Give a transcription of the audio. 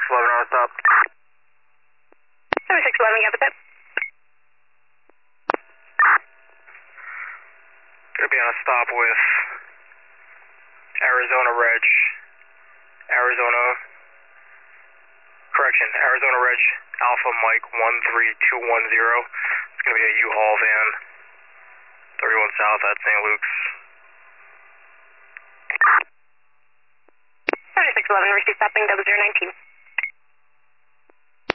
7611 on a stop. 7611, got the tip. Gonna be on a stop with Arizona Reg. Arizona Reg Alpha Mike 13210. It's gonna be a U-Haul van. 31 South at St. Luke's. 7611, receive stopping 0019.